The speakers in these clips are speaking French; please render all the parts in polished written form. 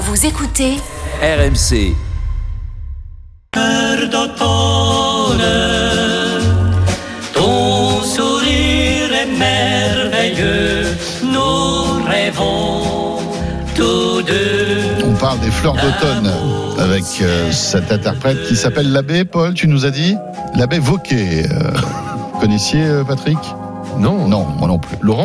Vous écoutez RMC. D'automne, ton sourire est merveilleux, nous rêvons tous deux. On parle des fleurs d'automne avec cet interprète qui s'appelle l'abbé, Paul, tu nous as dit ? L'abbé Vauquet. Vous connaissiez Patrick ? Non, moi non plus. Laurent ?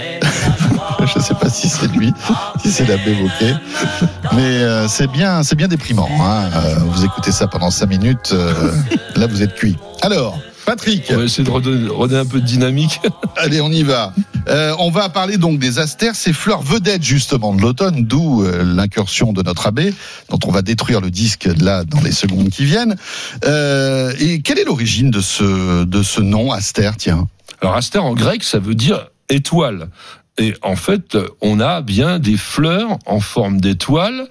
Je ne sais pas si c'est lui, si c'est l'abbé Vauquet. Mais c'est bien déprimant. Hein. Vous écoutez ça pendant 5 minutes, là vous êtes cuit. Alors, Patrick. On va essayer de redonner un peu de dynamique. Allez, on y va. On va parler donc des astères, ces fleurs vedettes justement de l'automne, d'où l'incursion de notre abbé, dont on va détruire le disque là dans les secondes qui viennent. Et quelle est l'origine de ce nom astère, tiens ? Alors astère en grec, ça veut dire étoile. Et en fait, on a bien des fleurs en forme d'étoile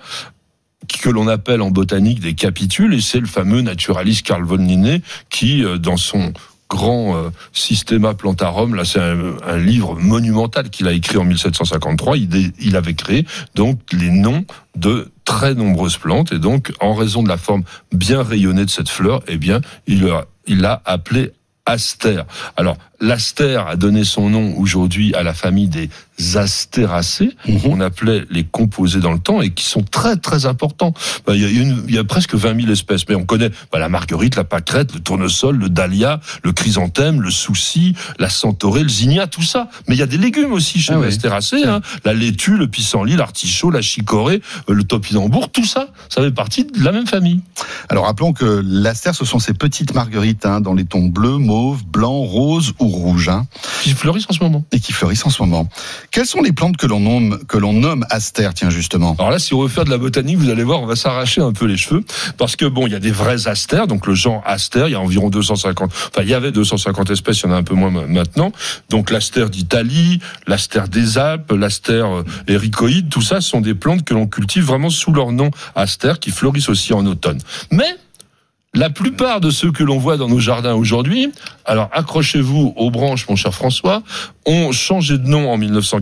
que l'on appelle en botanique des capitules, et c'est le fameux naturaliste Carl von Linné qui, dans son grand Systema Plantarum, là c'est un livre monumental qu'il a écrit en 1753, il avait créé donc les noms de très nombreuses plantes, et donc en raison de la forme bien rayonnée de cette fleur, eh bien il l'a appelé astère. Alors, l'astère a donné son nom aujourd'hui à la famille des astéracées, qu'on appelait les composés dans le temps, et qui sont très très importants. Il y a presque 20 000 espèces, mais on connaît la marguerite, la pâquerette, le tournesol, le dahlia, le chrysanthème, le souci, la centaurée, le zinnia, tout ça. Mais il y a des légumes aussi chez les astéracées, la laitue, le pissenlit, l'artichaut, la chicorée, le topinambour, tout ça, ça fait partie de la même famille. Alors rappelons que l'astère, ce sont ces petites marguerites dans les tons bleus, mauve, blanc, rose ou rouge. Qui fleurissent en ce moment. Et qui fleurissent en ce moment. Quelles sont les plantes que l'on nomme astères, tiens, justement ? Alors là, si on veut faire de la botanique, vous allez voir, on va s'arracher un peu les cheveux, parce que il y a des vrais astères, donc le genre astère, il y a environ 250, il y avait 250 espèces, il y en a un peu moins maintenant. Donc l'astère d'Italie, l'astère des Alpes, l'astère éricoïde, tout ça, ce sont des plantes que l'on cultive vraiment sous leur nom astère, qui fleurissent aussi en automne. Mais la plupart de ceux que l'on voit dans nos jardins aujourd'hui, alors accrochez-vous aux branches, mon cher François, ont changé de nom en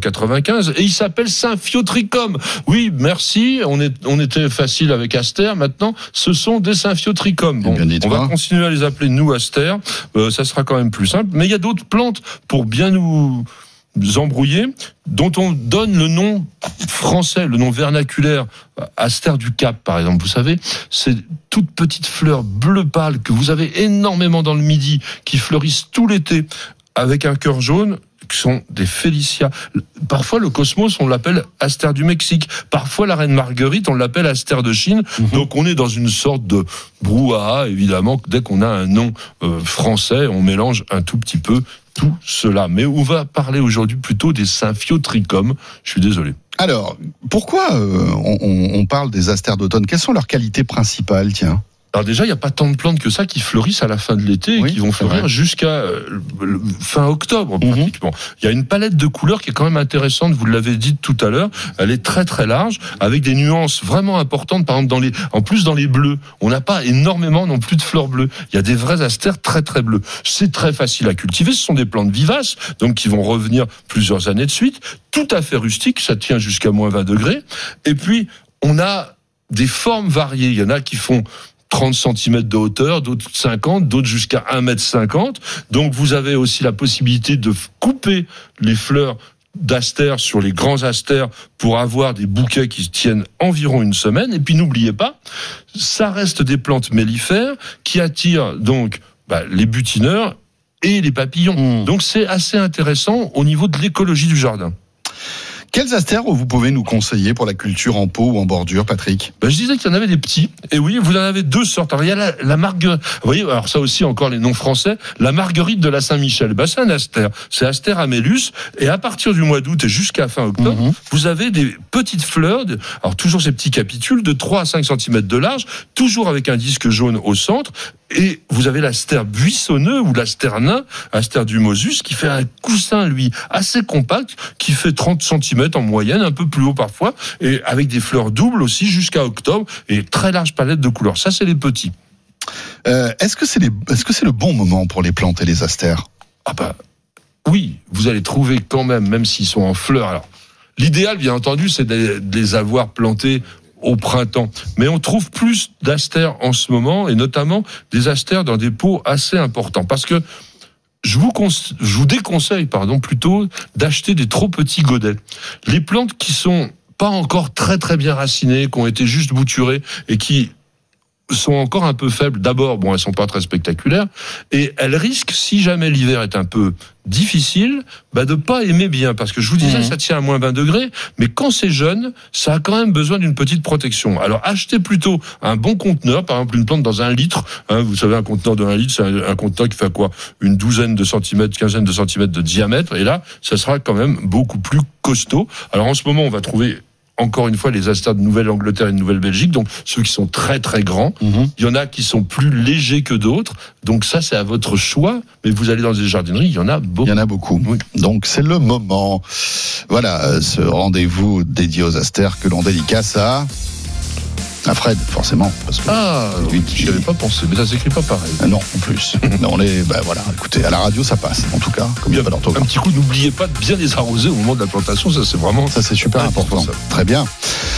1995 et ils s'appellent Symphyotrichum. Oui, merci, on était facile avec astère, maintenant ce sont des Symphyotrichum. Bon, on va continuer à les appeler nous astère, ça sera quand même plus simple, mais il y a d'autres plantes pour bien nous embrouillés, dont on donne le nom français, le nom vernaculaire, astère du Cap, par exemple. Vous savez, c'est toutes petites fleurs bleu pâle que vous avez énormément dans le Midi, qui fleurissent tout l'été avec un cœur jaune, qui sont des Félicia. Parfois, le cosmos, on l'appelle astère du Mexique. Parfois, la reine Marguerite, on l'appelle astère de Chine. Donc, on est dans une sorte de brouhaha, évidemment. Dès qu'on a un nom français, on mélange un tout petit peu tout cela. Mais on va parler aujourd'hui plutôt des Symphyotrichum. Je suis désolé. Alors, pourquoi on parle des astères d'automne ? Quelles sont leurs qualités principales, tiens ? Alors déjà, il n'y a pas tant de plantes que ça qui fleurissent à la fin de l'été et qui vont fleurir jusqu'à fin octobre pratiquement. Il y a une palette de couleurs qui est quand même intéressante, vous l'avez dit tout à l'heure, elle est très très large, avec des nuances vraiment importantes, par exemple en plus dans les bleus. On n'a pas énormément non plus de fleurs bleues. Il y a des vrais astères très très bleus. C'est très facile à cultiver, ce sont des plantes vivaces, donc qui vont revenir plusieurs années de suite, tout à fait rustiques, ça tient jusqu'à moins 20 degrés. Et puis, on a des formes variées. Il y en a qui font 30 cm de hauteur, d'autres 50, d'autres jusqu'à 1,50 m. Donc vous avez aussi la possibilité de couper les fleurs d'astères sur les grands astères pour avoir des bouquets qui tiennent environ une semaine. Et puis n'oubliez pas, ça reste des plantes mellifères qui attirent donc les butineurs et les papillons. Donc c'est assez intéressant au niveau de l'écologie du jardin. Quels astères vous pouvez nous conseiller pour la culture en pot ou en bordure, Patrick ? Je disais qu'il y en avait des petits. Et oui, vous en avez deux sortes. Alors, il y a la marguerite. Vous voyez, alors ça aussi, encore les noms français. La marguerite de la Saint-Michel. C'est un astère. C'est Astère amellus. Et à partir du mois d'août et jusqu'à fin octobre, vous avez des petites fleurs, alors toujours ces petits capitules de 3 à 5 cm de large, toujours avec un disque jaune au centre. Et vous avez l'astère buissonneux ou l'astère nain, astère du Mosus, qui fait un coussin, lui, assez compact, qui fait 30 cm en moyenne, un peu plus haut parfois, et avec des fleurs doubles aussi jusqu'à octobre, et très large palette de couleurs. Ça, c'est les petits. Est-ce que c'est le bon moment pour les planter, les astères ? Oui, vous allez trouver quand même s'ils sont en fleurs. Alors, l'idéal, bien entendu, c'est de les avoir plantés au printemps. Mais on trouve plus d'asters en ce moment, et notamment des asters dans des pots assez importants. Parce que je vous déconseille, plutôt d'acheter des trop petits godets. Les plantes qui sont pas encore très très bien racinées, qui ont été juste bouturées et qui sont encore un peu faibles. D'abord, elles sont pas très spectaculaires, et elles risquent, si jamais l'hiver est un peu difficile, de pas aimer bien, parce que je vous disais, ça tient à moins 20 degrés, mais quand c'est jeune, ça a quand même besoin d'une petite protection. Alors, achetez plutôt un bon conteneur, par exemple une plante dans 1 litre, vous savez, un conteneur de 1 litre, c'est un conteneur qui fait quoi? Une douzaine de centimètres, quinzaine de centimètres de diamètre, et là, ça sera quand même beaucoup plus costaud. Alors, en ce moment, on va trouver encore une fois les asters de Nouvelle-Angleterre et de Nouvelle-Belgique, donc ceux qui sont très très grands. Il y en a qui sont plus légers que d'autres, donc ça c'est à votre choix, mais vous allez dans des jardineries, il y en a beaucoup. Il y en a beaucoup. Oui. Donc c'est le moment. Voilà, ce rendez-vous dédié aux asters que l'on dédicace à Fred, forcément. Parce que oui, j'y avais pas pensé, mais ça s'écrit pas pareil. Non, en plus. Non, voilà, écoutez, à la radio, ça passe, en tout cas, comme il y a pas d'orthographe. Un petit coup, n'oubliez pas de bien les arroser au moment de la plantation, ça c'est super important. Très bien.